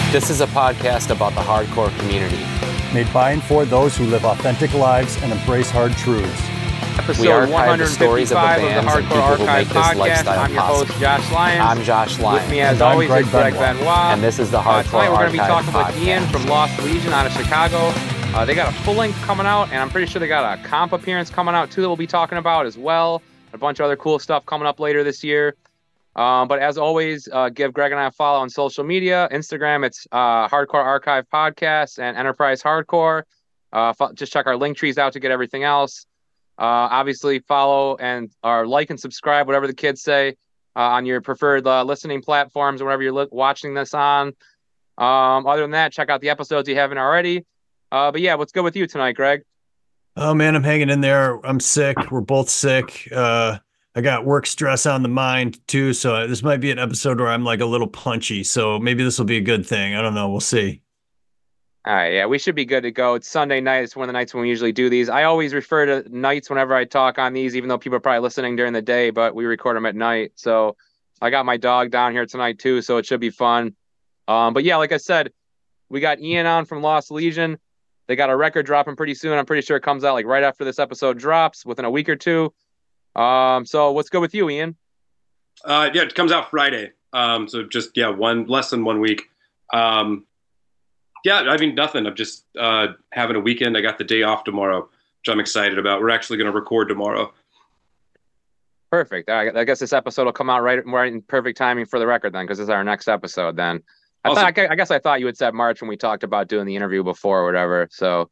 This is a podcast about the hardcore community. Made by and for those who live authentic lives and embrace hard truths. Episode 155 of the Hardcore Archive Podcast. I'm your host, Josh Lyons. I'm Josh Lyons. With me, as always, is Greg Benoit. And this is the Hardcore Tonight we're going to be talking Archive with Ian from Lost Legion out of Chicago. They got a full length coming out, and I'm pretty sure they got a comp appearance coming out too that we'll be talking about as well. A bunch of other cool stuff coming up later this year. But as always, give Greg and I a follow on social media. Instagram, it's Hardcore Archive Podcast and Enterprise Hardcore. Just check our link trees out to get everything else. Obviously, follow and or like and subscribe, whatever the kids say, on your preferred listening platforms or whatever you're watching this on. Other than that, check out the episodes you haven't already. But yeah, what's good with you tonight, Greg? Oh, man, I'm hanging in there. I'm sick. We're both sick. I got work stress on the mind, too. So this might be an episode where I'm like a little punchy. So maybe this will be a good thing. I don't know. We'll see. All right, yeah, we should be good to go. It's Sunday night. It's one of the nights when we usually do these. I always refer to nights whenever I talk on these, even though people are probably listening during the day, but we record them at night. So I got my dog down here tonight too, so it should be fun. But yeah, like I said, we got Ian on from Lost Legion. They got a record dropping pretty soon. I'm pretty sure it comes out like right after this episode drops, within a week or two. So what's good with you, Ian? Yeah, it comes out Friday. So just, less than 1 week. Yeah, I mean, nothing. I'm just having a weekend. I got the day off tomorrow, which I'm excited about. We're actually going to record tomorrow. Perfect. I guess this episode will come out right in perfect timing for the record then, because this is our next episode then. Awesome. I guess I thought you had said March when we talked about doing the interview before or whatever. So,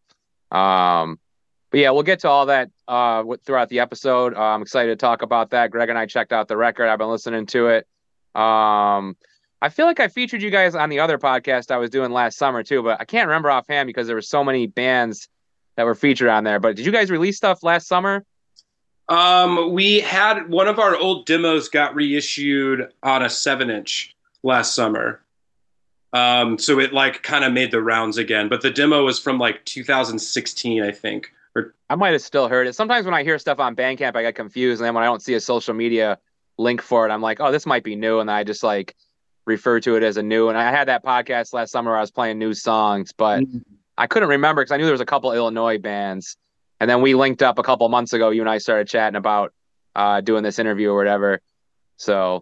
but yeah, we'll get to all that throughout the episode. I'm excited to talk about that. Greg and I checked out the record. I've been listening to it. I feel like I featured you guys on the other podcast I was doing last summer too, but I can't remember offhand because there were so many bands that were featured on there. But did you guys release stuff last summer? We had one of our old demos got reissued on a 7-inch last summer. So it like kind of made the rounds again, but the demo was from like 2016, I think. I might have still heard it. Sometimes when I hear stuff on Bandcamp, I get confused. And then when I don't see a social media link for it, I'm like, oh, this might be new. And I just like refer to it as a new. And I had that podcast last summer where I was playing new songs, but I couldn't remember because I knew there was a couple Illinois bands. And then we linked up a couple months ago. You and I started chatting about doing this interview or whatever. So,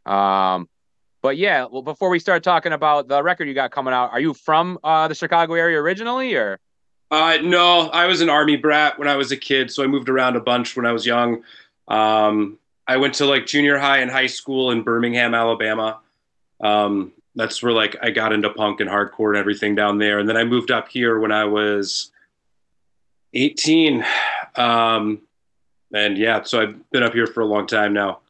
but yeah, well, before we start talking about the record you got coming out, are you from the Chicago area originally, or? No, I was an Army brat when I was a kid, so I moved around a bunch when I was young. I went to like junior high and high school in Birmingham, Alabama. That's where like I got into punk and hardcore and everything down there. And then I moved up here when I was 18. And yeah, so I've been up here for a long time now.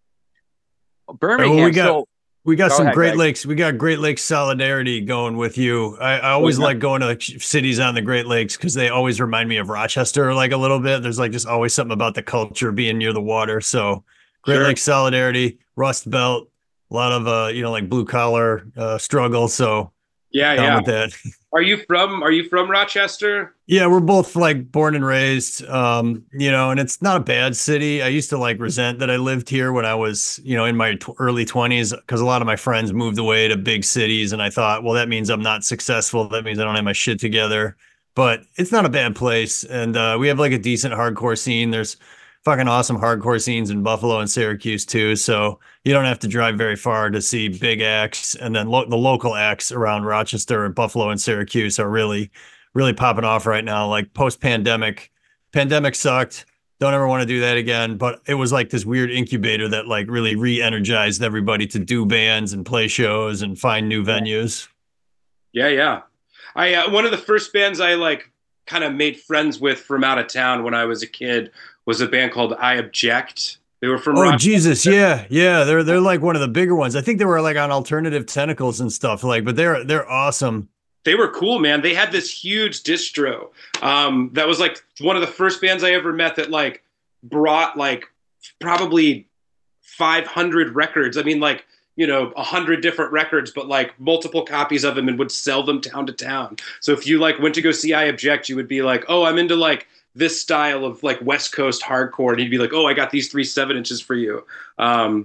Birmingham. We got some Great Greg. Lakes. We got Great Lakes solidarity going with you. I always like going to cities on the Great Lakes because they always remind me of Rochester like a little bit. There's like just always something about the culture being near the water. So Great Lakes solidarity, Rust Belt, a lot of like blue collar struggle. So down with that. Are you from Rochester? Yeah, we're both like born and raised, and it's not a bad city. I used to like resent that I lived here when I was, in my early 20s, because a lot of my friends moved away to big cities. And I thought, well, that means I'm not successful. That means I don't have my shit together. But it's not a bad place. And we have like a decent hardcore scene. There's fucking awesome hardcore scenes in Buffalo and Syracuse too. So you don't have to drive very far to see big acts. And then the local acts around Rochester and Buffalo and Syracuse are really, really popping off right now. Like pandemic sucked. Don't ever want to do that again. But it was like this weird incubator that like really re-energized everybody to do bands and play shows and find new venues. Yeah. I one of the first bands I like kind of made friends with from out of town when I was a kid was a band called I Object. They were from Rochester. Jesus, yeah. They're like one of the bigger ones. I think they were like on Alternative Tentacles and stuff but they're awesome. They were cool, man. They had this huge distro. That was like one of the first bands I ever met that like brought like probably 500 records. I mean, like, 100 different records, but like multiple copies of them, and would sell them town to town. So if you like went to go see I Object, you would be like, oh, I'm into like this style of like West Coast hardcore. And he'd be like, oh, I got these 3 7-inches for you.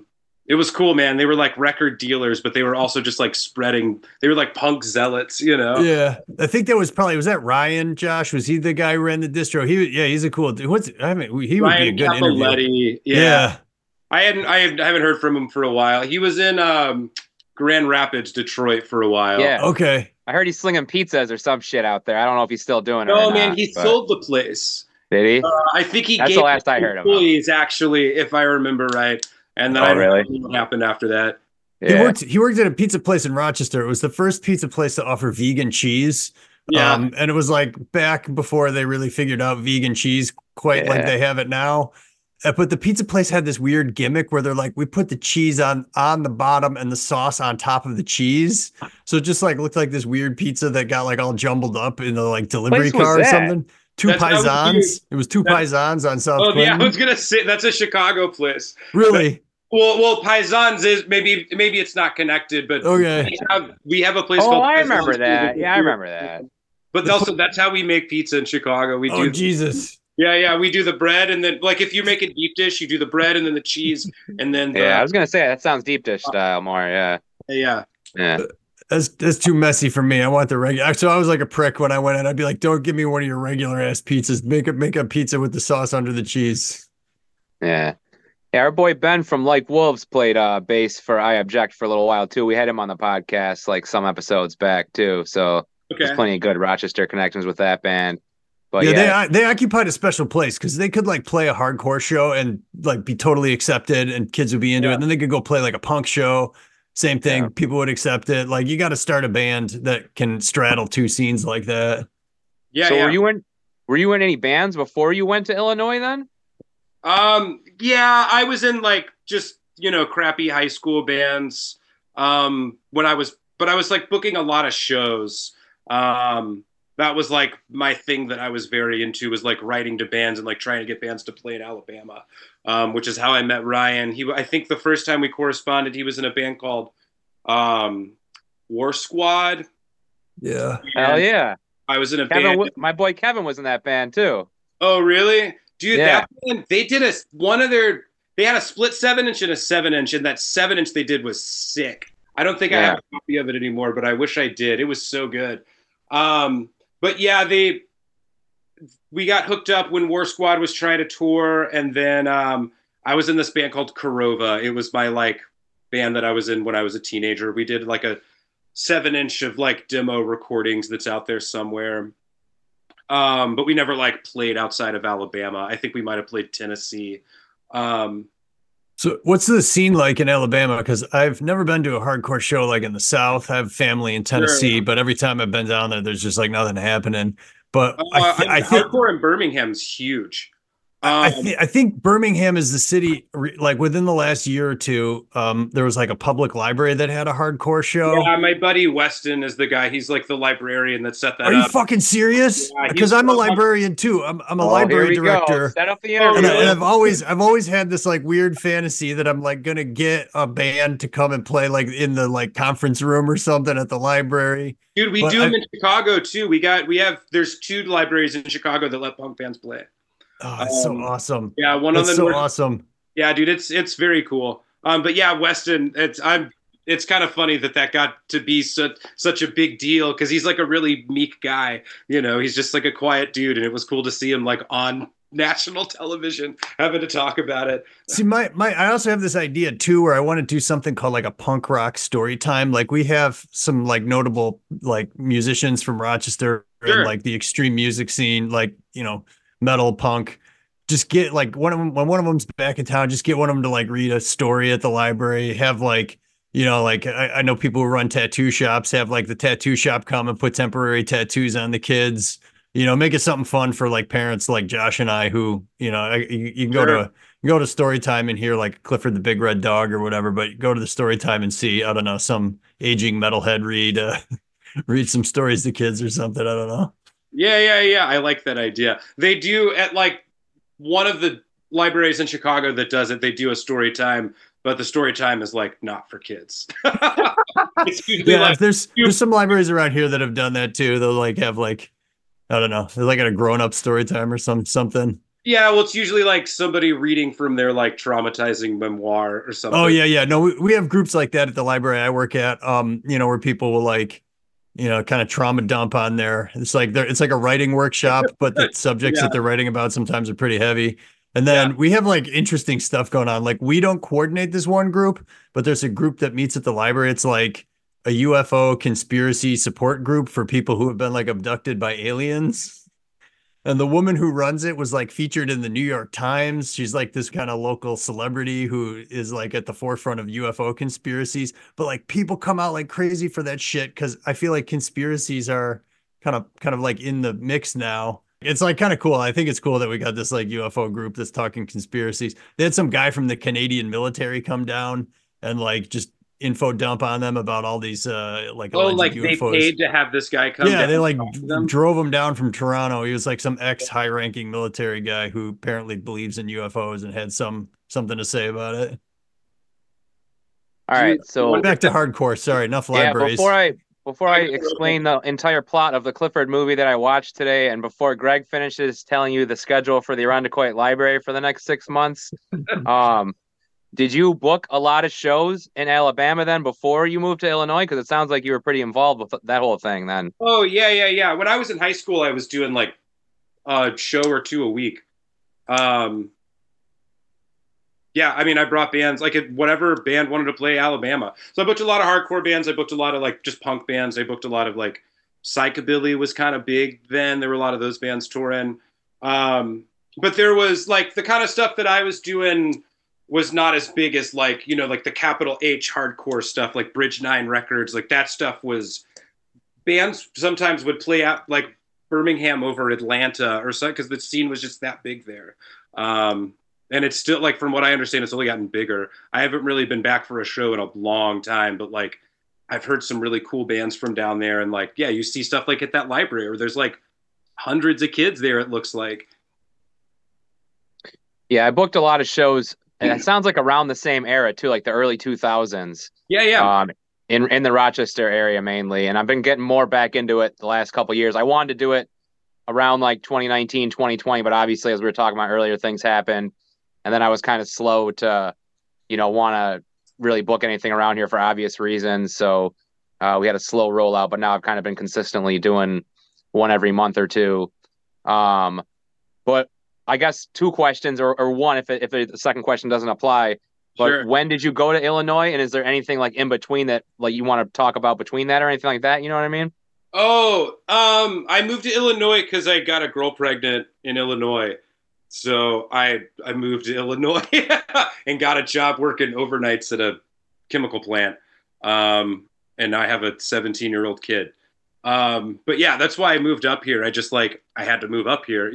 It was cool, man. They were like record dealers, but they were also just like spreading. They were like punk zealots, you know? Yeah, I think that was that Ryan, Josh? Was he the guy who ran the distro? He's a cool dude. He would be a good interview. Capoletti. Yeah. I haven't heard from him for a while. He was in Grand Rapids, Detroit for a while. Yeah. Okay. I heard he's slinging pizzas or some shit out there. I don't know if he's still doing it. No, or man, not, he but... sold the place. Did he? I think he That's gave the last I heard of him. employees, actually, if I remember right. And then really? don't know what happened after that. Yeah. He worked at a pizza place in Rochester. It was the first pizza place to offer vegan cheese. Yeah. And it was like back before they really figured out vegan cheese quite like they have it now. But the pizza place had this weird gimmick where they're like, we put the cheese on the bottom and the sauce on top of the cheese. So it just like looked like this weird pizza that got like all jumbled up in the like delivery car or something. Two Paisans. It was two Paisans on South Clinton. Yeah, I was gonna say that's a Chicago place. Really? Well, Paisans is maybe it's not connected, but okay. We have a place called. I remember that. Yeah, I remember that. But also, that's how we make pizza in Chicago. We do. Jesus. Yeah, we do the bread, and then like if you make a deep dish, you do the bread and then the cheese, and then. I was gonna say that sounds deep dish style more. Yeah. Yeah. That's too messy for me. I want the regular. So I was like a prick when I went in. I'd be like, "Don't give me one of your regular ass pizzas. Make a pizza with the sauce under the cheese." Yeah. Yeah, our boy Ben from Like Wolves played bass for I Object for a little while too. We had him on the podcast like some episodes back too. So there's plenty of good Rochester connections with that band. But they occupied a special place because they could like play a hardcore show and like be totally accepted and kids would be into it. And then they could go play like a punk show. Same thing. Yeah. People would accept it. Like you got to start a band that can straddle two scenes like that. Yeah. So were you in any bands before you went to Illinois then? Yeah, I was in like just, crappy high school bands. But I was like booking a lot of shows. That was like my thing that I was very into, was like writing to bands and like trying to get bands to play in Alabama. Which is how I met Ryan. I think the first time we corresponded, he was in a band called War Squad. Yeah. Hell yeah. I was in a band. My boy Kevin was in that band too. Oh, really? Dude, that band, they did they had a split 7-inch and a 7-inch, and that 7-inch they did was sick. I don't think I have a copy of it anymore, but I wish I did. It was so good. But yeah, we got hooked up when War Squad was trying to tour, and then I was in this band called Korova. It was my like band that I was in when I was a teenager. We did like a 7-inch of like demo recordings that's out there somewhere. But we never like played outside of Alabama. I think we might have played Tennessee. So what's the scene like in Alabama? Because I've never been to a hardcore show like in the South. I have family in Tennessee, but every time I've been down there, there's just like nothing happening. But I think hardcore in Birmingham's huge. I think Birmingham is the city, like within the last year or two, there was like a public library that had a hardcore show. Yeah, my buddy Weston is the guy. He's like the librarian that set that up. Are you fucking serious? Because I'm a librarian too. I'm a library director. Set up the interview. And I've always had this like weird fantasy that I'm like gonna get a band to come and play like in the like conference room or something at the library. Dude, we do them in Chicago too. There's 2 libraries in Chicago that let punk bands play. Oh, it's so awesome. Yeah, one of them. So awesome. Yeah, dude, it's very cool. But yeah, Weston, it's kind of funny that got to be such a big deal because he's like a really meek guy. He's just like a quiet dude, and it was cool to see him like on national television having to talk about it. See, I also have this idea too where I want to do something called like a punk rock story time. Like we have some like notable like musicians from Rochester and like the extreme music scene, like metal, punk. Just get like when one of them's back in town, just get one of them to like read a story at the library. Have like like I know people who run tattoo shops, have like the tattoo shop come and put temporary tattoos on the kids. Make it something fun for like parents like Josh and I who you can go to story time and hear like Clifford the Big Red Dog or whatever, but go to the story time and see, I don't know, some aging metalhead read some stories to kids or something. I don't know. Yeah. I like that idea. They do at like one of the libraries in Chicago that does it. They do a story time, but the story time is like not for kids. It's usually like, there's some libraries around here that have done that too. They'll like have like, I don't know, they're like at a grown up story time or something. Yeah, well, it's usually like somebody reading from their like traumatizing memoir or something. Oh yeah. No, we have groups like that at the library I work at. Where people will like, kind of trauma dump on there. It's like a writing workshop, but the subjects Yeah. that they're writing about sometimes are pretty heavy. And Yeah. then we have like interesting stuff going on. Like we don't coordinate this one group, but there's a group that meets at the library. It's like a UFO conspiracy support group for people who have been like abducted by aliens. And the woman who runs it was like featured in the New York Times. She's like this kind of local celebrity who is like at the forefront of UFO conspiracies. But like people come out like crazy for that shit because I feel like conspiracies are kind of like in the mix now. It's like kind of cool. I think it's cool that we got this like UFO group that's talking conspiracies. They had some guy from the Canadian military come down and like just info dump on them about all these like alleged like UFOs. they paid to have this guy come. Yeah, down they like and talk to them? drove him down from Toronto. He was like some ex high-ranking military guy who apparently believes in UFOs and had something to say about it. All right, so Back to hardcore. Sorry, enough libraries. Before I explain the entire plot of the Clifford movie that I watched today, and before Greg finishes telling you the schedule for the Irondequoit Library for the next 6 months, did you book a lot of shows in Alabama then before you moved to Illinois? Because it sounds like you were pretty involved with that whole thing then. Oh yeah. When I was in high school, I was doing like a show or two a week. Yeah, I mean, I brought bands like whatever band wanted to play Alabama. So I booked a lot of hardcore bands. I booked a lot of like just punk bands. I booked a lot of like psychobilly was kind of big then. There were a lot of those bands touring. But there was like the kind of stuff that I was doing was not as big as like, like the capital H hardcore stuff, like Bridge 9 Records, like that stuff was bands sometimes would play out like Birmingham over Atlanta or something because the scene was just that big there. And it's still like, from what I understand, it's only gotten bigger. I haven't really been back for a show in a long time, but like I've heard some really cool bands from down there. And like, yeah, you see stuff like at that library where there's like hundreds of kids there, it looks like. Yeah, I booked a lot of shows. And it sounds like around the same era too, like the early 2000s. Yeah. In the Rochester area mainly, and I've been getting more back into it the last couple of years. I wanted to do it around like 2019, 2020, but obviously, as we were talking about earlier, things happened, and then I was kind of slow to, want to really book anything around here for obvious reasons. So we had a slow rollout, but now I've kind of been consistently doing one every month or two. But I guess two questions, or one if the second question doesn't apply. But Sure. When did you go to Illinois, and is there anything like in between that, like you want to talk about between that or anything like that? You know what I mean? Oh, I moved to Illinois because I got a girl pregnant in Illinois. So I moved to Illinois and got a job working overnights at a chemical plant. And I have a 17-year-old kid. But yeah, that's why I moved up here. I had to move up here,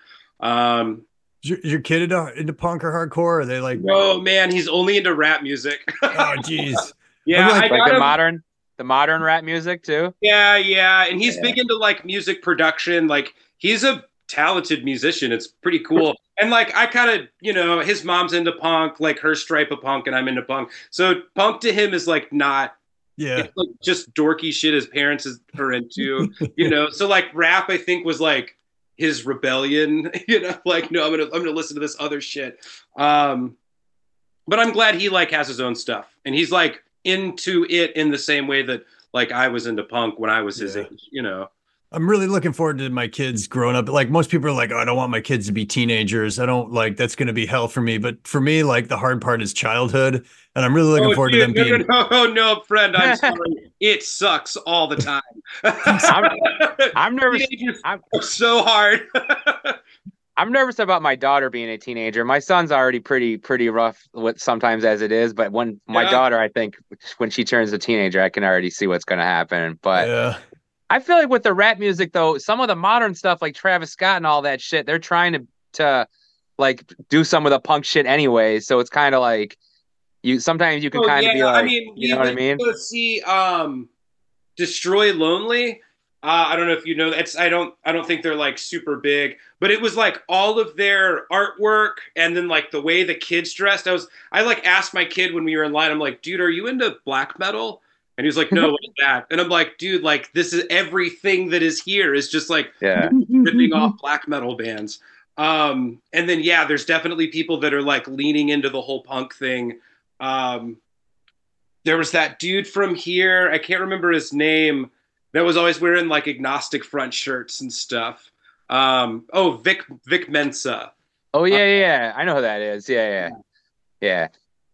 Is your kid into punk or hardcore? Or are they like? No, man, he's only into rap music. Oh, geez. Yeah, like the modern rap music too. Yeah, and he's big into like music production. Like he's a talented musician. It's pretty cool. And like I kind of, his mom's into punk, like her stripe of punk, and I'm into punk. So punk to him is like not. Yeah. It's like just dorky shit his parents are into, So like rap, I think, was like his rebellion, like, no, I'm gonna listen to this other shit. But I'm glad he like has his own stuff, and he's like into it in the same way that like I was into punk when I was his age, I'm really looking forward to my kids growing up. Like most people are like, oh, I don't want my kids to be teenagers. I don't like that's going to be hell for me. But for me, like the hard part is childhood. And I'm really looking forward to them being. No, friend. I'm sorry. It sucks all the time. I'm nervous. I'm so hard. I'm nervous about my daughter being a teenager. My son's already pretty rough with sometimes as it is. But when my daughter, I think when she turns a teenager, I can already see what's going to happen. But yeah. I feel like with the rap music, though, some of the modern stuff like Travis Scott and all that shit, they're trying to like do some of the punk shit anyway. So it's kind of like sometimes you can kind of be like, you know what I mean? Go see Destroy Lonely. I don't know if you know. I don't think they're like super big, but it was like all of their artwork and then like the way the kids dressed. I like asked my kid when we were in line. I'm like, dude, are you into black metal? And he was like, no, what's that? And I'm like, dude, like this is everything that is here is just like ripping off black metal bands. And then yeah, there's definitely people that are like leaning into the whole punk thing. Um, there was that dude from here, I can't remember his name, that was always wearing like agnostic front shirts and stuff. Oh, Vic Mensa. Oh Uh, yeah. I know who that is. Yeah.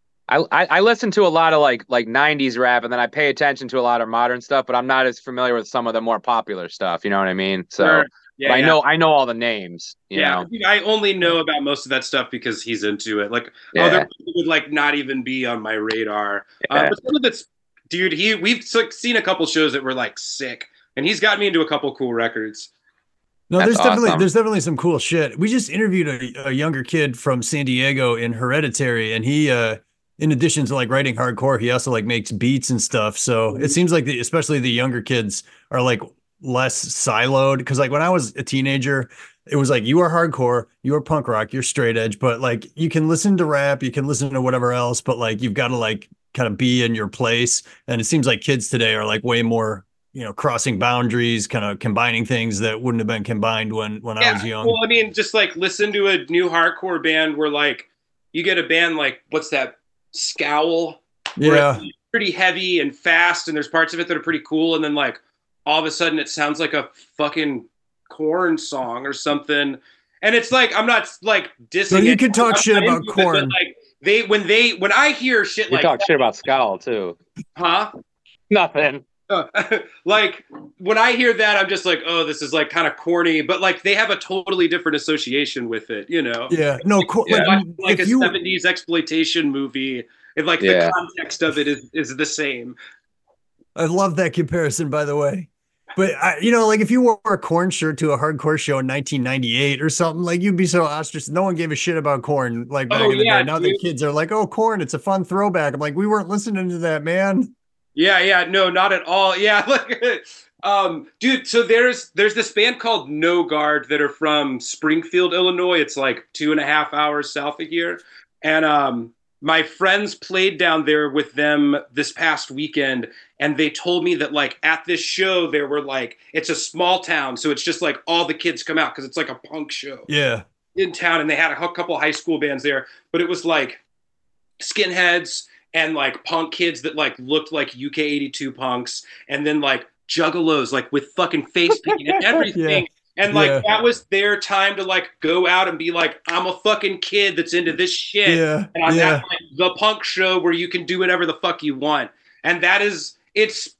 I listen to a lot of like 90s rap, and then I pay attention to a lot of modern stuff, but I'm not as familiar with some of the more popular stuff. You know what I mean? So, sure. Yeah, but yeah. I know all the names. You Yeah, know? I only know about most of that stuff because he's into it. Like other Yeah. people would like not even be on my radar. Yeah. But some of it's, dude. We've like, seen a couple shows that were like sick, and he's got me into a couple cool records. No, That's awesome. there's definitely some cool shit. We just interviewed a younger kid from San Diego in Hereditary, and he in addition to like writing hardcore, he also like makes beats and stuff. So it seems like especially the younger kids are like less siloed. Because like when I was a teenager, it was like you are hardcore, you are punk rock, you're straight edge, but like you can listen to rap, you can listen to whatever else, but like you've got to like kind of be in your place. And it seems like kids today are like way more, crossing boundaries, kind of combining things that wouldn't have been combined when I Yeah, was young. well, I mean, just like listen to a new hardcore band where like you get a band like what's that, Scowl, where Yeah. it's pretty heavy and fast, and there's parts of it that are pretty cool, and then like all of a sudden it sounds like a fucking Corn song or something, and it's like I'm not like dissing. So you it. can talk I'm shit not about into it, but, Corn. like when I hear shit You like talk that, shit about Scowl too. huh? Nothing. Like when I hear that, I'm just like, oh, this is like kind of corny, but like they have a totally different association with it, you know? Yeah. No, Yeah. Like a if you 70s exploitation movie, if like the Yeah. context of it is the same. I love that comparison, by the way. But like if you wore a Corn shirt to a hardcore show in 1998 or something, like you'd be so ostracized. No one gave a shit about Corn like back Oh in the day. yeah, Now the dude. kids are like, "Oh, Corn, it's a fun throwback." I'm like, we weren't listening to that, man. Yeah, no, not at all. Yeah, like dude, so there's this band called No Guard that are from Springfield, Illinois. It's like 2.5 hours south of here. And my friends played down there with them this past weekend, and they told me that like at this show there were like, it's a small town, so it's just like all the kids come out because it's like a punk show Yeah. in town, and they had a couple high school bands there, but it was like skinheads and like punk kids that like looked like UK 82 punks, and then like juggalos like with fucking face paint and Yeah. everything. And like Yeah. that was their time to like go out and be like, I'm a fucking kid that's into this shit. Yeah. And I'm Yeah. at like the punk show where you can do whatever the fuck you want. And that is, it's,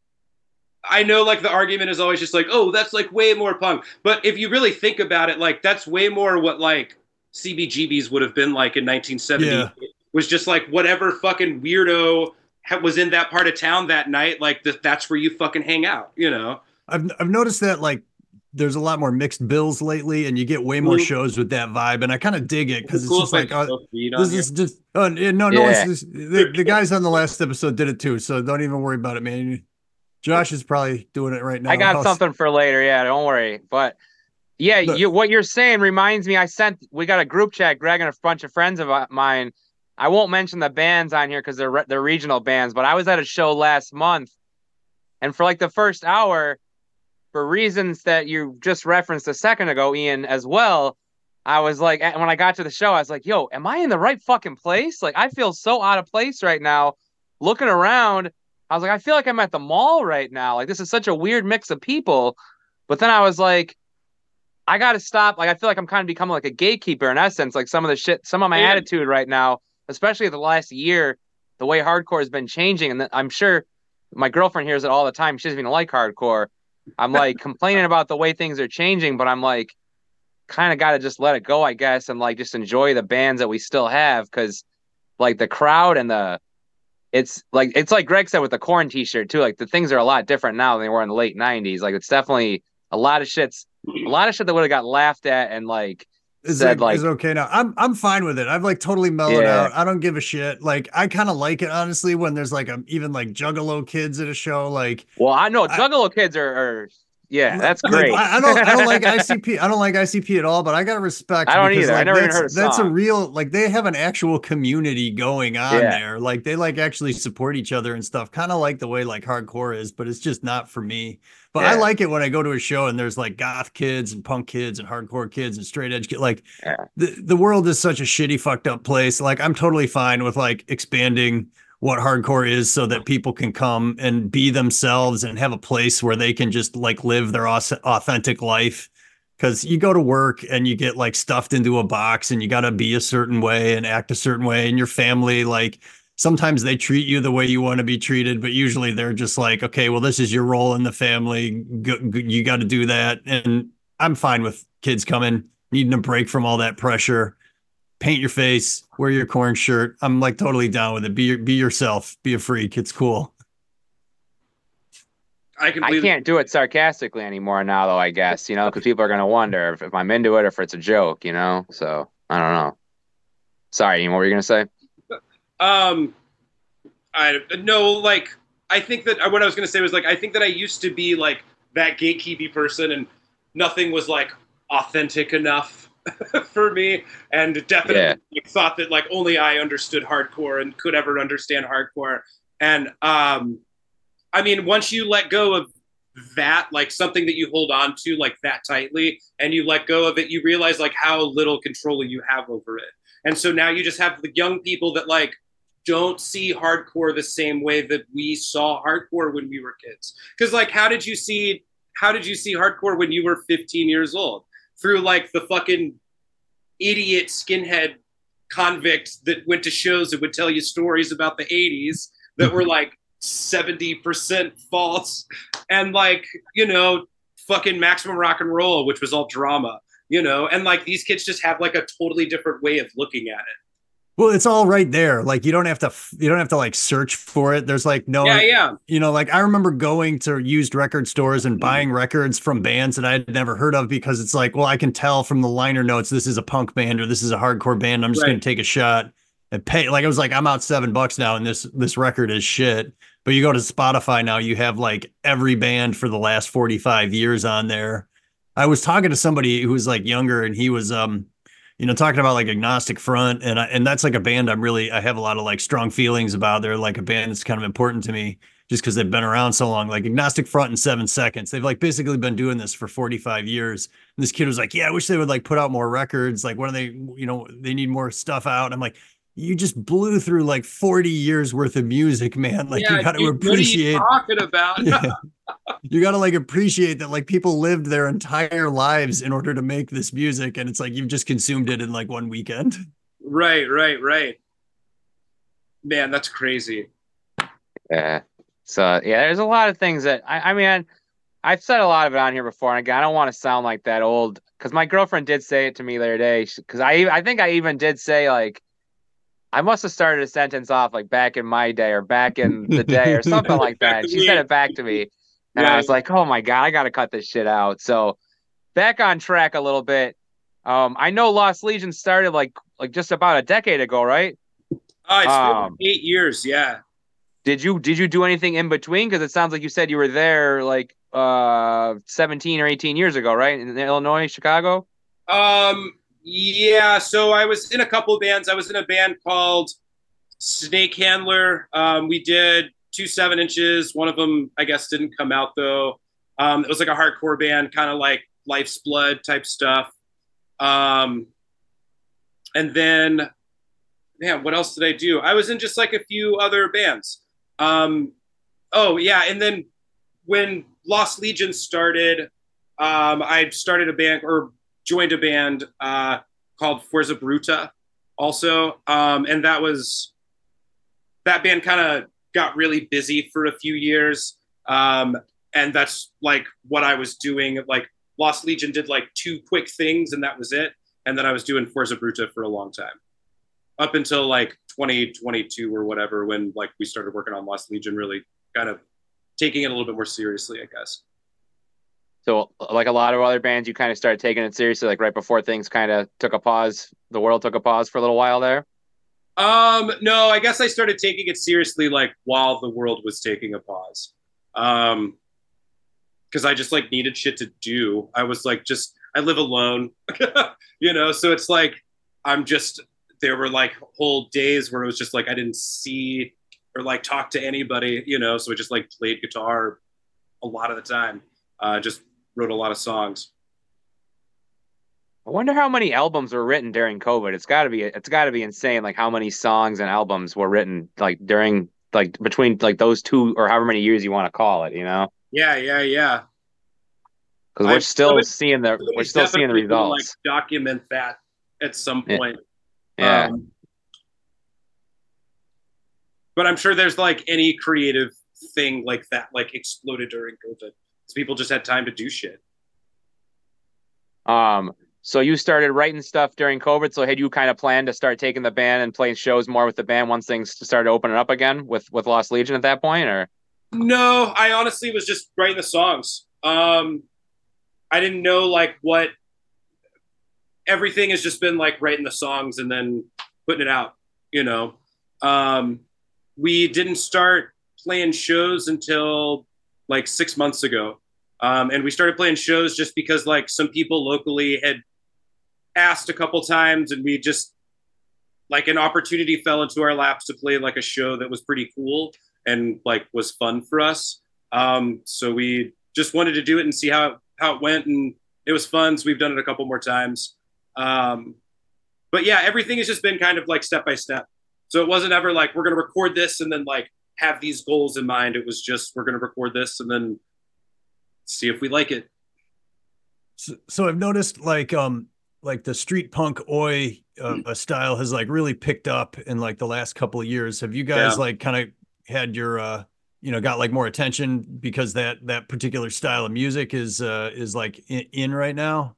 I know like the argument is always just like, oh, that's like way more punk. But if you really think about it, like that's way more what like CBGBs would have been like in 1970. Yeah. It was just like whatever fucking weirdo was in that part of town that night. Like that's where you fucking hang out, you know? I've noticed that like there's a lot more mixed bills lately, and you get way more shows with that vibe, and I kind of dig it because it's Cool just if like, I oh, smoke weed on this here. is just no Yeah. one's the guys on the last episode did it too, so don't even worry about it, man. Josh is probably doing it right now. I got something for later. Yeah, don't worry. But yeah, Look, what you're saying reminds me. We got a group chat, Greg and a bunch of friends of mine. I won't mention the bands on here because they're regional bands. But I was at a show last month, and for like the first hour, for reasons that you just referenced a second ago, Ian, as well, I was like, when I got to the show, I was like, yo, am I in the right fucking place? Like, I feel so out of place right now. Looking around, I was like, I feel like I'm at the mall right now. Like, this is such a weird mix of people. But then I was like, I got to stop. Like, I feel like I'm kind of becoming like a gatekeeper in essence. Like, some of my attitude right now, especially the last year, the way hardcore has been changing. And I'm sure my girlfriend hears it all the time. She doesn't even like hardcore. I'm like complaining about the way things are changing, but I'm like kind of got to just let it go, I guess, and like just enjoy the bands that we still have, because like the crowd and it's like Greg said with the Corn t-shirt too. Like the things are a lot different now than they were in the late '90s. Like it's definitely a lot of shit that would have got laughed at and like said like is okay now. I'm fine with it. I've like totally mellowed Yeah. out. I don't give a shit. Like I kind of like it honestly when there's like even like Juggalo kids at a show. Like well, I know Juggalo kids are Yeah, that's Like, great. I don't like ICP. I don't like ICP at all, but I gotta respect. I don't because, either. I like, never even heard a that's a song. real, like, they have an actual community going on Yeah. there. Like, they like actually support each other and stuff. Kind of like the way like hardcore is, but it's just not for me. But I Yeah. like it when I go to a show and there's like goth kids and punk kids and hardcore kids and straight edge kids. Like, Yeah. the world is such a shitty, fucked up place. Like, I'm totally fine with like expanding what hardcore is so that people can come and be themselves and have a place where they can just like live their authentic life. Because you go to work and you get like stuffed into a box and you got to be a certain way and act a certain way. And your family, like, sometimes they treat you the way you want to be treated, but usually they're just like, okay, well, this is your role in the family. You got to do that. And I'm fine with kids coming, needing a break from all that pressure. Paint your face, wear your corn shirt. I'm like totally down with it. Be yourself, be a freak. It's cool. I I can't do it sarcastically anymore now, though, I guess, because people are going to wonder if I'm into it or if it's a joke, So I don't know. Sorry, Ian, what were you going to say? I no, like, I think that what I was going to say was, like, I think that I used to be like that gatekeepy person and nothing was like authentic enough for me, and definitely like, thought that like only I understood hardcore and could ever understand hardcore. And I mean, once you let go of that, like something that you hold on to like that tightly, and you let go of it, you realize like how little control you have over it. And so now you just have the young people that like don't see hardcore the same way that we saw hardcore when we were kids. Because like, how did you see hardcore when you were 15 years old? Through like the fucking idiot skinhead convicts that went to shows and would tell you stories about the 80s that were like 70% false, and like, fucking Maximum Rock and Roll, which was all drama, and like these kids just have like a totally different way of looking at it. Well, it's all right there. Like, you don't have to like search for it. There's like no, like I remember going to used record stores and buying records from bands that I had never heard of, because it's like, well, I can tell from the liner notes, this is a punk band or this is a hardcore band. I'm just going to take a shot and pay. Like, it was like, I'm out $7 now and this record is shit. But you go to Spotify now, you have like every band for the last 45 years on there. I was talking to somebody who was like younger, and he was talking about like Agnostic Front, and that's like a band I have a lot of like strong feelings about. They're like a band that's kind of important to me just because they've been around so long. Like Agnostic Front and 7 Seconds, they've like basically been doing this for 45 years. And this kid was like, yeah, I wish they would like put out more records. Like, when are they, they need more stuff out. And I'm like, you just blew through like 40 years worth of music, man. Like, you got to appreciate. What are you talking about? Yeah. You got to like appreciate that like people lived their entire lives in order to make this music, and it's like you've just consumed it in like one weekend. Right. Man, that's crazy. Yeah. So yeah, there's a lot of things that I mean, I've said a lot of it on here before, and again, I don't want to sound like that old, because my girlfriend did say it to me the other day, because I think I even did say like, I must have started a sentence off like back in my day or back in the day or something like that. And she said it back to me. And I was like, oh my God, I got to cut this shit out. So back on track a little bit. I know Lost Legion started like just about a decade ago, right? It's been 8 years. Yeah. Did you do anything in between? Because it sounds like you said you were there like 17 or 18 years ago, right? In Illinois, Chicago? Yeah, so I was in a couple of bands. I was in a band called Snake Handler. We did 2 7-inches. One of them, I guess, didn't come out, though. It was like a hardcore band, kind of like Life's Blood type stuff. And then, man, what else did I do? I was in just like a few other bands. Oh, yeah, and then when Lost Legion started, I started a band, or joined a band called Fuerza Bruta also. And that band kind of got really busy for a few years. And that's like what I was doing. Like Lost Legion did like 2 quick things and that was it. And then I was doing Fuerza Bruta for a long time, up until like 2022 or whatever, when like we started working on Lost Legion, really kind of taking it a little bit more seriously, I guess. So like a lot of other bands, you kind of started taking it seriously, like right before things kind of took a pause. The world took a pause for a little while there. No, I guess I started taking it seriously like while the world was taking a pause. because I just like needed shit to do. I was like, I live alone, you know, so it's like there were like whole days where it was just like I didn't see or like talk to anybody, you know, so I just like played guitar a lot of the time. Just wrote a lot of songs. I wonder how many albums were written during COVID. It's got to be insane, like how many songs and albums were written like during like between like those two or however many years you want to call it, you know? Yeah. Because we're still seeing the results. Like document that at some point. Yeah. But I'm sure there's like any creative thing like that, like exploded during COVID. So people just had time to do shit. So you started writing stuff during COVID. So had you kind of planned to start taking the band and playing shows more with the band once things started opening up again with Lost Legion at that point, or? No, I honestly was just writing the songs. I didn't know like what everything has just been like writing the songs and then putting it out, you know. We didn't start playing shows until like 6 months ago. And we started playing shows just because like some people locally had asked a couple times, and we just like an opportunity fell into our laps to play like a show that was pretty cool and like was fun for us. So we just wanted to do it and see how it went, and it was fun. So we've done it a couple more times. But yeah, everything has just been kind of like step by step. So it wasn't ever like we're going to record this and then like have these goals in mind. It was just we're going to record this and then see if we like it. So I've noticed like the street punk oi style has like really picked up in like the last couple of years. Have you guys like kind of had your got like more attention because that particular style of music is like in right now?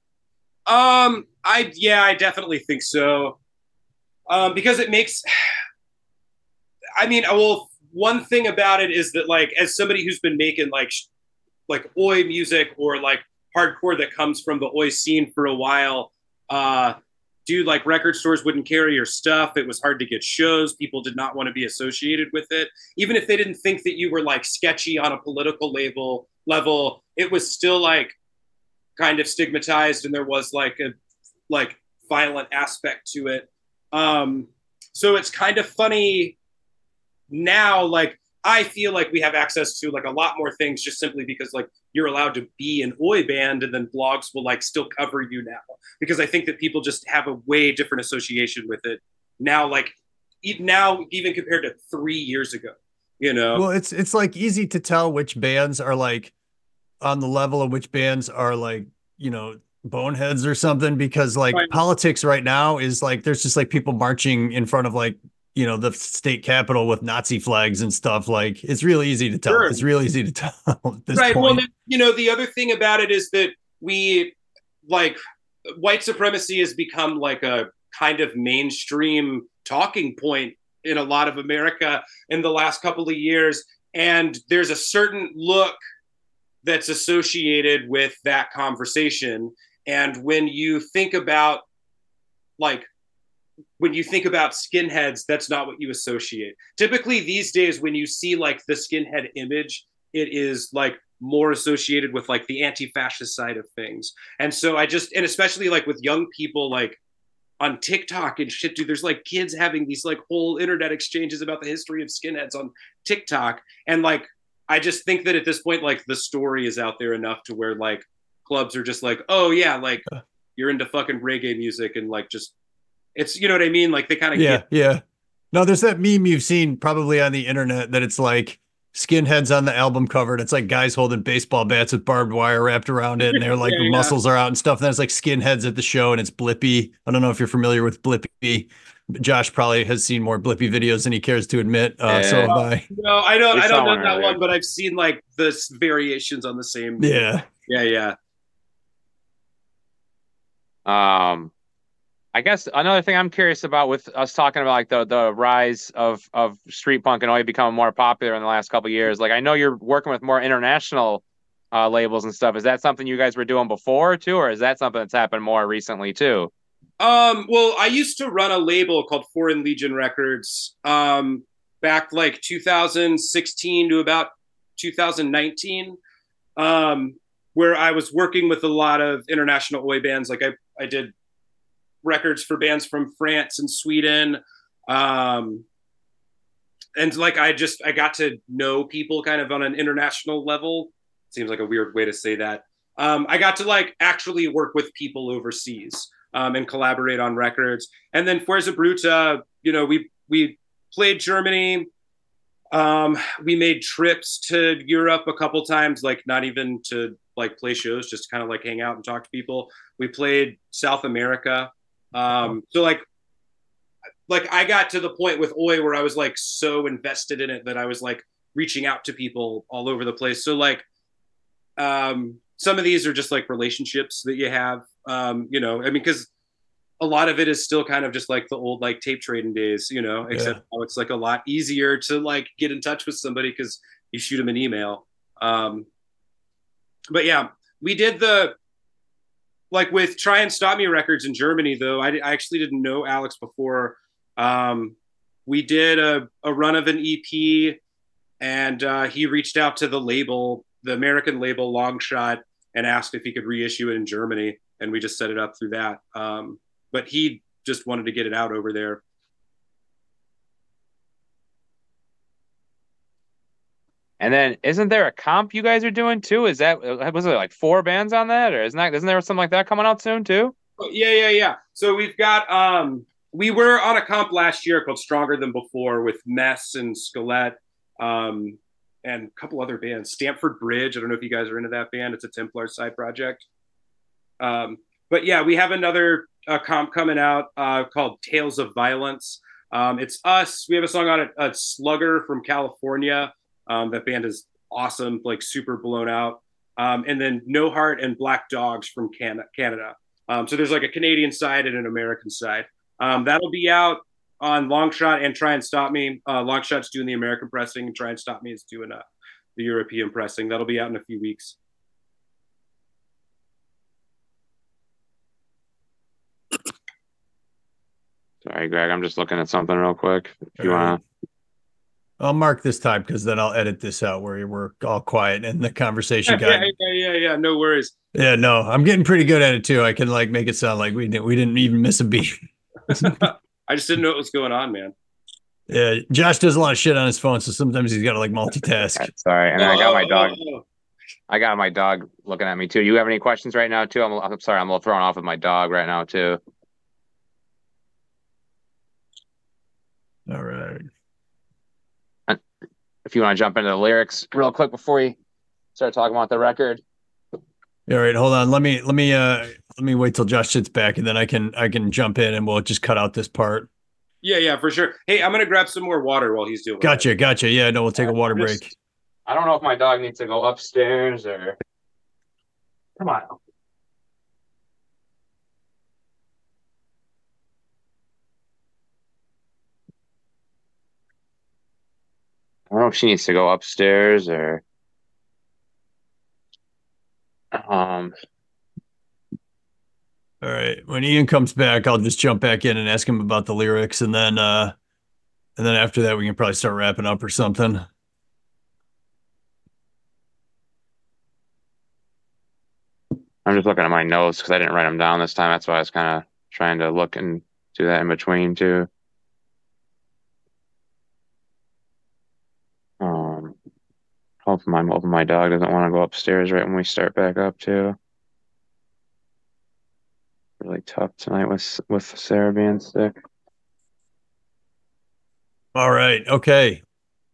I definitely think so. Because it makes, I mean, well, one thing about it is that like, as somebody who's been making like oi music or like hardcore that comes from the oi scene for a while, dude, like record stores wouldn't carry your stuff. It was hard to get shows. People did not want to be associated with it. Even if they didn't think that you were like sketchy on a political level, it was still like kind of stigmatized, and there was like a like violent aspect to it. So it's kind of funny now, like I feel like we have access to like a lot more things just simply because like you're allowed to be an oi band, and then blogs will like still cover you now, because I think that people just have a way different association with it now, like now even compared to 3 years ago, you know. Well, it's like easy to tell which bands are like on the level of which bands are like, boneheads or something, because like politics right now is like there's just like people marching in front of like the state capitol with Nazi flags and stuff. Like it's really easy to tell. Sure. It's really easy to tell at this point. Well, the other thing about it is that we like white supremacy has become like a kind of mainstream talking point in a lot of America in the last couple of years, and there's a certain look that's associated with that conversation. And when you think about skinheads, that's not what you associate. Typically these days, when you see like the skinhead image, it is like more associated with like the anti-fascist side of things. And so and especially like with young people, like on TikTok and shit, dude, there's like kids having these like whole internet exchanges about the history of skinheads on TikTok. And like, I just think that at this point, like the story is out there enough to where like clubs are just like, oh yeah, like you're into fucking reggae music, and like just it's, you know what I mean? Like they kind of yeah. No, there's that meme you've seen probably on the internet that it's like skinheads on the album cover, and it's like guys holding baseball bats with barbed wire wrapped around it, and they're like the muscles are out and stuff. And then it's like skinheads at the show, and it's Blippi. I don't know if you're familiar with Blippi. Josh probably has seen more Blippi videos than he cares to admit. So have I. No, I don't know that one, but I've seen like the variations on the same. Yeah. I guess another thing I'm curious about with us talking about like the rise of street punk and oi becoming more popular in the last couple of years. Like I know you're working with more international labels and stuff. Is that something you guys were doing before too, or is that something that's happened more recently too? Well, I used to run a label called Foreign Legion Records back like 2016 to about 2019. where I was working with a lot of international Oi bands. Like I did records for bands from France and Sweden. And like I got to know people kind of on an international level. Seems like a weird way to say that. I got to like actually work with people overseas and collaborate on records. And then Fuerza Bruta, we played Germany. We made trips to Europe a couple times, like not even to like play shows, just kind of like hang out and talk to people. We played South America. So like I got to the point with Oi where I was like so invested in it that I was like reaching out to people all over the place. So like some of these are just like relationships that you have, because a lot of it is still kind of just like the old like tape trading days, except now it's like a lot easier to like get in touch with somebody because you shoot them an email. But yeah, we did like with Try and Stop Me Records in Germany, though. I actually didn't know Alex before. We did a run of an EP, and he reached out to the label, the American label Longshot, and asked if he could reissue it in Germany, and we just set it up through that. But he just wanted to get it out over there. And then isn't there a comp you guys are doing too? Was there like 4 bands on that, or isn't there something like that coming out soon too? Oh, yeah. So we've got we were on a comp last year called Stronger Than Before with Mess and Skelett, and a couple other bands. Stamford Bridge. I don't know if you guys are into that band. It's a Templar side project. But yeah, we have another comp coming out called Tales of Violence. It's us. We have a song on it, Slugger from California. That band is awesome, like super blown out. And then No Heart and Black Dogs from Canada. So there's like a Canadian side and an American side. That'll be out on Longshot and Try and Stop Me. Longshot's doing the American pressing, and Try and Stop Me is doing the European pressing. That'll be out in a few weeks. Sorry, Greg. I'm just looking at something real quick. If you want to. I'll mark this time because then I'll edit this out where we're all quiet and the conversation got. Yeah. No worries. Yeah, no, I'm getting pretty good at it too. I can like make it sound like we didn't even miss a beat. I just didn't know what was going on, man. Yeah, Josh does a lot of shit on his phone, so sometimes he's got to like multitask. Sorry, and I got my dog. I got my dog looking at me too. You have any questions right now too? I'm sorry, I'm a little thrown off with my dog right now too. All right. If you want to jump into the lyrics real quick before we start talking about the record. All right, hold on. Let me wait till Josh sits back, and then I can jump in, and we'll just cut out this part. Yeah, for sure. Hey, I'm gonna grab some more water while he's doing Gotcha. Yeah, no, we'll take a water break. I don't know if my dog needs to go upstairs or. Come on. I don't know if she needs to go upstairs or. All right. When Ian comes back, I'll just jump back in and ask him about the lyrics, and then after that, we can probably start wrapping up or something. I'm just looking at my notes because I didn't write them down this time. That's why I was kind of trying to look and do that in between too. Hoping my dog doesn't want to go upstairs right when we start back up too. Really tough tonight with Sarah being sick. All right. Okay.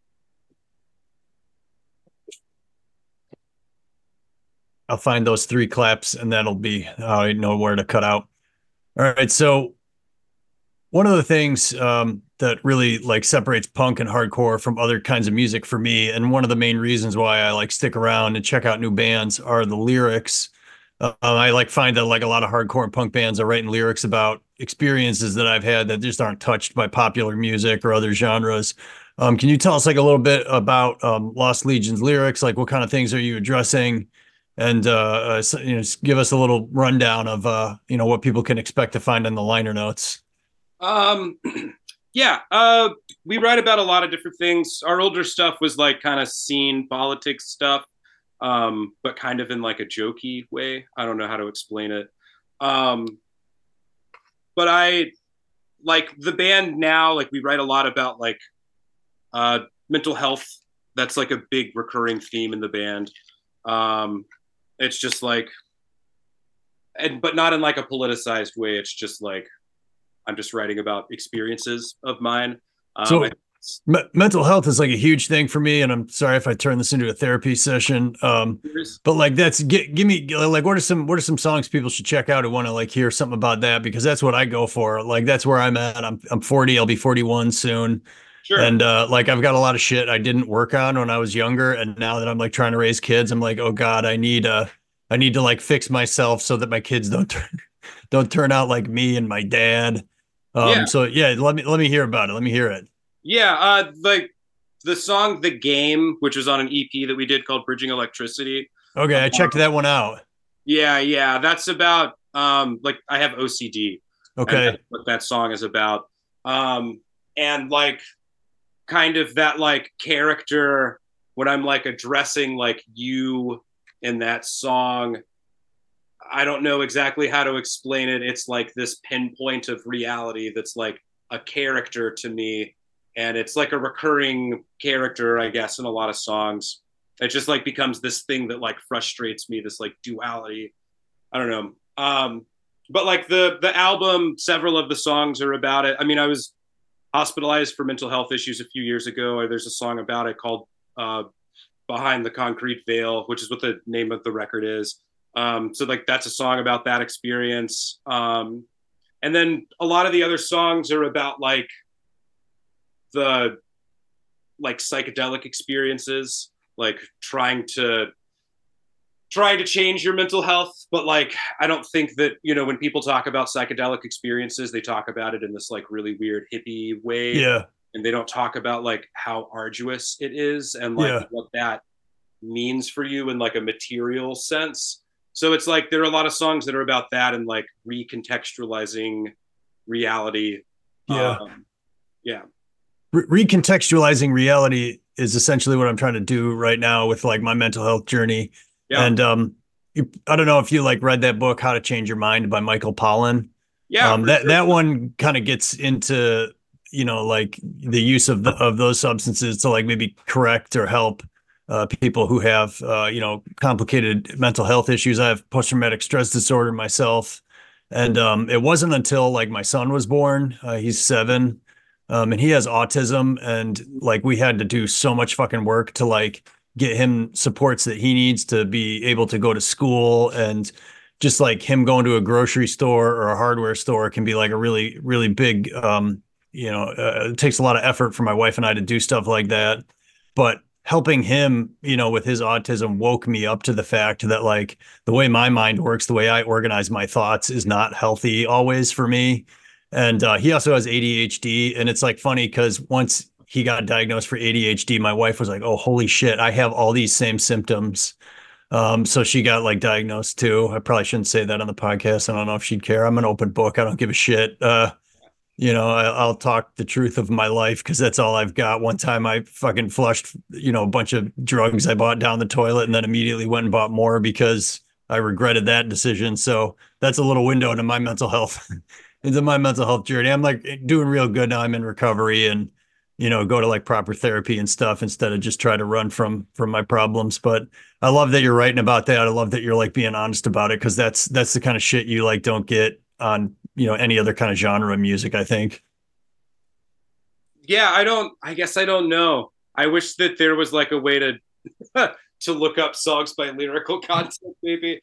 I'll find those 3 claps, and that'll be, I know where to cut out. All right. So one of the things that really like separates punk and hardcore from other kinds of music for me, and one of the main reasons why I like stick around and check out new bands, are the lyrics. I like find that like a lot of hardcore and punk bands are writing lyrics about experiences that I've had that just aren't touched by popular music or other genres. Can you tell us like a little bit about Lost Legion's lyrics? Like what kind of things are you addressing? And just give us a little rundown of what people can expect to find in the liner notes. Yeah, we write about a lot of different things. Our older stuff was like kind of scene politics stuff. but kind of in like a jokey way. I don't know how to explain it. But I like the band now, like we write a lot about like mental health. That's like a big recurring theme in the band. It's just like, but not in like a politicized way. It's just like, I'm just writing about experiences of mine. So mental health is like a huge thing for me, and I'm sorry if I turn this into a therapy session. But like give me like what are some songs people should check out who want to like hear something about that, because that's what I go for. Like that's where I'm at. I'm 40. I'll be 41 soon. Sure. And like I've got a lot of shit I didn't work on when I was younger, and now that I'm like trying to raise kids, I'm like, oh God, I need to like fix myself so that my kids don't turn out like me and my dad. So yeah, let me hear about it. Let me hear it. Yeah, like the song "The Game," which was on an EP that we did called "Bridging Electricity." Okay, I checked that one out. Yeah, that's about like I have OCD. Okay, that's what that song is about. And like kind of that like character when I'm like addressing like you in that song. I don't know exactly how to explain it. It's like this pinpoint of reality that's like a character to me. And it's like a recurring character, I guess, in a lot of songs. It just like becomes this thing that like frustrates me, this like duality. I don't know. But like the album, several of the songs are about it. I mean, I was hospitalized for mental health issues a few years ago. There's a song about it called Behind the Concrete Veil, which is what the name of the record is. So like that's a song about that experience. And then a lot of the other songs are about like the like psychedelic experiences, like trying to change your mental health. But like I don't think that, you know, when people talk about psychedelic experiences, they talk about it in this like really weird hippie way. Yeah. And they don't talk about like how arduous it is and like what that means for you in like a material sense. So it's like there are a lot of songs that are about that and like recontextualizing reality. Yeah. Yeah. Recontextualizing reality is essentially what I'm trying to do right now with like my mental health journey. Yeah. And I don't know if you like read that book, How to Change Your Mind by Michael Pollan. Yeah. That one kind of gets into, you know, like the use of those substances to like maybe correct or help people who have you know, complicated mental health issues. I have post-traumatic stress disorder myself, and it wasn't until like my son was born, he's 7, and he has autism, and like we had to do so much fucking work to like get him supports that he needs to be able to go to school. And just like him going to a grocery store or a hardware store can be like a really, really big, you know, it takes a lot of effort for my wife and I to do stuff like that. But helping him, you know, with his autism woke me up to the fact that like the way my mind works, the way I organize my thoughts is not healthy always for me. And he also has ADHD. And it's like funny because once he got diagnosed for ADHD, my wife was like, oh, holy shit, I have all these same symptoms. So she got like diagnosed too. I probably shouldn't say that on the podcast. I don't know if she'd care. I'm an open book. I don't give a shit. You know, I'll talk the truth of my life because that's all I've got. One time I fucking flushed, you know, a bunch of drugs I bought down the toilet and then immediately went and bought more because I regretted that decision. So that's a little window into my mental health, into my mental health journey. I'm like doing real good now. I'm in recovery and, you know, go to like proper therapy and stuff instead of just try to run from my problems. But I love that you're writing about that. I love that you're like being honest about it because that's the kind of shit you like don't get on, you know, any other kind of genre of music, I think. Yeah, I guess I don't know. I wish that there was like a way to to look up songs by lyrical content maybe.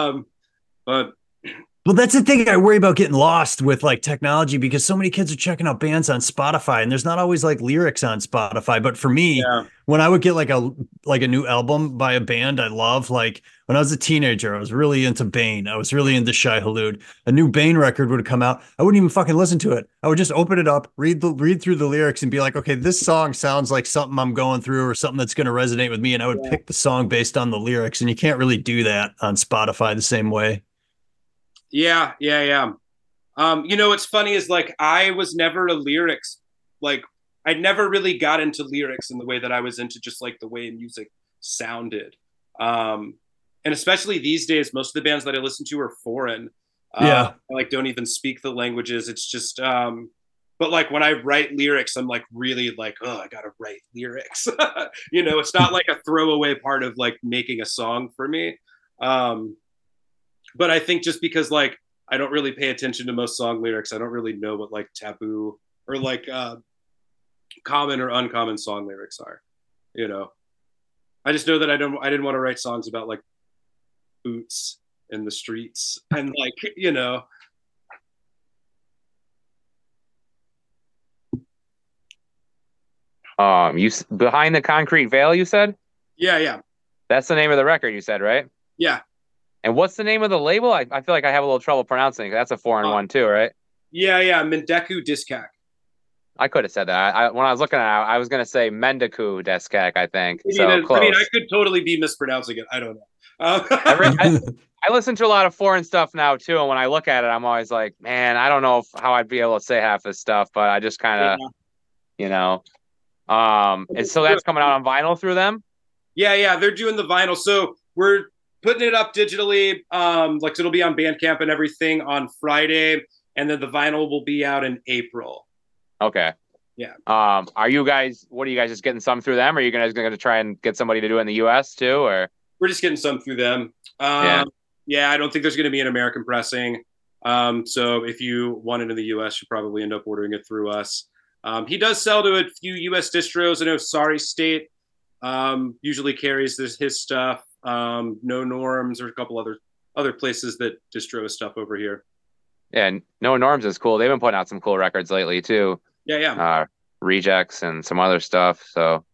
But well, that's the thing. I worry about getting lost with like technology because so many kids are checking out bands on Spotify and there's not always like lyrics on Spotify. But for me, when I would get like a new album by a band I love, like when I was a teenager, I was really into Bane. I was really into Shai Hulud. A new Bane record would come out. I wouldn't even fucking listen to it. I would just open it up, read through the lyrics and be like, okay, this song sounds like something I'm going through or something that's going to resonate with me. And I would pick the song based on the lyrics. And you can't really do that on Spotify the same way. Yeah. You know, what's funny is like, I was never a lyrics, like I never really got into lyrics in the way that I was into just like the way music sounded. And especially these days, most of the bands that I listen to are foreign. Yeah. I like don't even speak the languages. It's just, but like when I write lyrics, I'm like really like, oh, I gotta write lyrics. It's not like a throwaway part of like making a song for me. But I think just because like I don't really pay attention to most song lyrics, I don't really know what like taboo or like common or uncommon song lyrics are. I just know that I didn't want to write songs about like boots in the streets and like Behind the Concrete Veil, you said? Yeah. That's the name of the record, you said, right? Yeah. And what's the name of the label? I feel like I have a little trouble pronouncing it. That's a foreign one too, right? Yeah. Mendeku Diskak. I could have said that. When I was looking at it, I was going to say Mendeku Diskak, I think. Close. I could totally be mispronouncing it. I don't know. I listen to a lot of foreign stuff now too, and when I look at it, I'm always like, man, I don't know how I'd be able to say half this stuff, but I just kind of, and so that's coming out on vinyl through them. Yeah, they're doing the vinyl, so we're putting it up digitally. Like it'll be on Bandcamp and everything on Friday, and then the vinyl will be out in April. Okay. Yeah. Are you guys? What are you guys just getting some through them? Or are you guys going to try and get somebody to do it in the U.S. too, or? We're just getting some through them. Yeah, I don't think there's going to be an American pressing. So if you want it in the U.S., you probably end up ordering it through us. He does sell to a few U.S. distros. I know Sorry State usually carries his stuff. No Norms or a couple other places that distro his stuff over here. Yeah, No Norms is cool. They've been putting out some cool records lately too. Yeah. Rejects and some other stuff. So,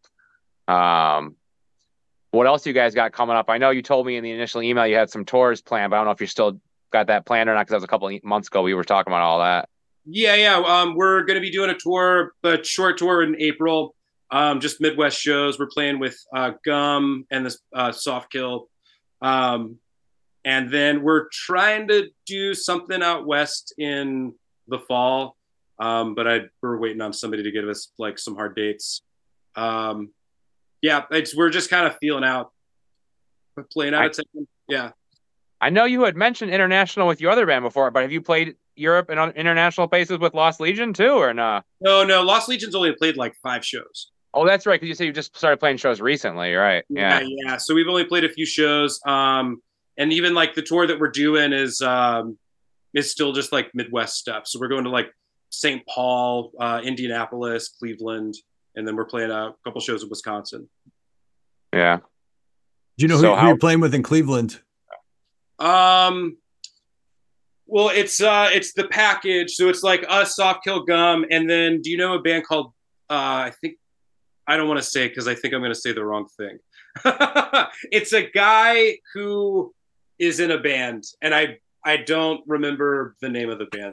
what else you guys got coming up? I know you told me in the initial email you had some tours planned, but I don't know if you still got that planned or not, because that was a couple of months ago we were talking about all that. Yeah. We're going to be doing a short tour in April. Just Midwest shows. We're playing with Gum and this Soft Kill. And then we're trying to do something out west in the fall. But we're waiting on somebody to give us like some hard dates. We're just kind of feeling out, playing out. Yeah. I know you had mentioned international with your other band before, but have you played Europe and international places with Lost Legion too, or no? No. Lost Legion's only played like 5 shows. Oh, that's right. Because you said you just started playing shows recently, right? Yeah. So we've only played a few shows. And even like the tour that we're doing is still just like Midwest stuff. So we're going to like St. Paul, Indianapolis, Cleveland, and then we're playing a couple shows in Wisconsin. Yeah. Do you know who you're playing with in Cleveland? Well, it's the package. So it's like us, Soft Kill, Gum, and then do you know a band called I don't want to say because I think I'm going to say the wrong thing. It's a guy who is in a band, and I don't remember the name of the band.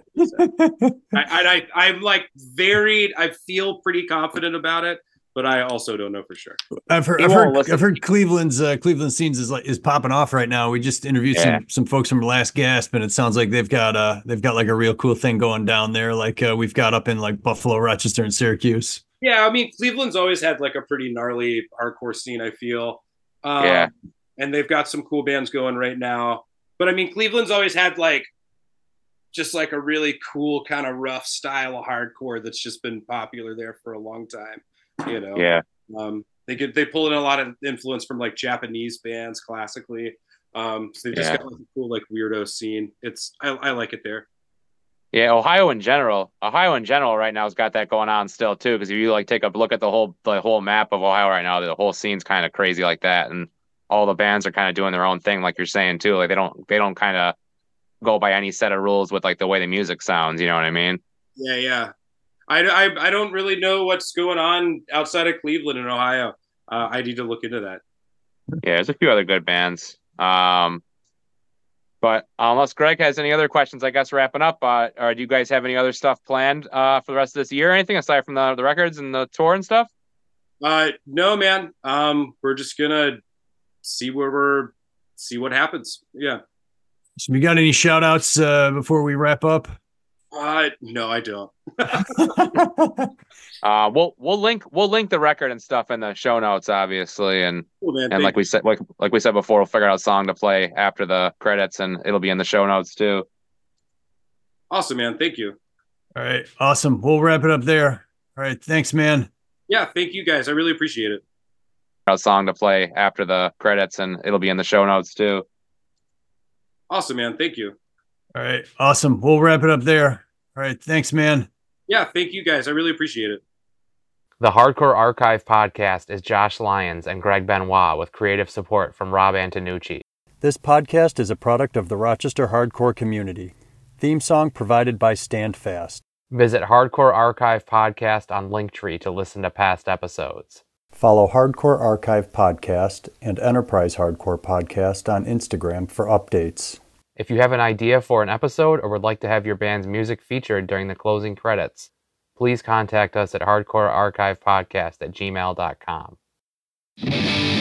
I'm like I feel pretty confident about it, but I also don't know for sure. I've heard Cleveland's scenes is popping off right now. We just interviewed some folks from Last Gasp, and it sounds like they've got like a real cool thing going down there, like we've got up in like Buffalo, Rochester, and Syracuse. Yeah, I mean Cleveland's always had like a pretty gnarly hardcore scene, I feel. And they've got some cool bands going right now. But I mean, Cleveland's always had like just like a really cool kind of rough style of hardcore that's just been popular there for a long time. Yeah. They pull in a lot of influence from like Japanese bands classically. So they've just got like a cool like weirdo scene. I like it there. Yeah, Ohio in general right now has got that going on still too. Because if you like take a look at the whole map of Ohio right now, the whole scene's kind of crazy like that, and all the bands are kind of doing their own thing, like you're saying too. Like they don't kind of go by any set of rules with like the way the music sounds. You know what I mean? Yeah. I don't really know what's going on outside of Cleveland and Ohio. I need to look into that. Yeah, there's a few other good bands. But unless Greg has any other questions, I guess wrapping up. Or do you guys have any other stuff planned for the rest of this year? Anything aside from the records and the tour and stuff? No, man. We're just gonna see what happens. Yeah. So we got any shout outs before we wrap up? No, I don't. We'll link the record and stuff in the show notes, obviously, and Cool, man. and Thank like we said before, we'll figure out a song to play after the credits, and it'll be in the show notes too. Awesome, man. Thank you. All right. Awesome. We'll wrap it up there. All right. Thanks, man. Yeah, thank you guys. I really appreciate it. A song to play after the credits, and it'll be in the show notes too. Awesome, man. Thank you. All right. Awesome. We'll wrap it up there. All right. Thanks, man. Yeah, thank you guys. I really appreciate it. The Hardcore Archive podcast is Josh Lyons and Greg Benoit with creative support from Rob Antonucci. This podcast is a product of the Rochester Hardcore community. Theme song provided by Stand Fast. Visit Hardcore Archive Podcast on Linktree to listen to past episodes. Follow Hardcore Archive Podcast and Enterprise Hardcore Podcast on Instagram for updates. If you have an idea for an episode or would like to have your band's music featured during the closing credits, please contact us at hardcorearchivepodcast@gmail.com.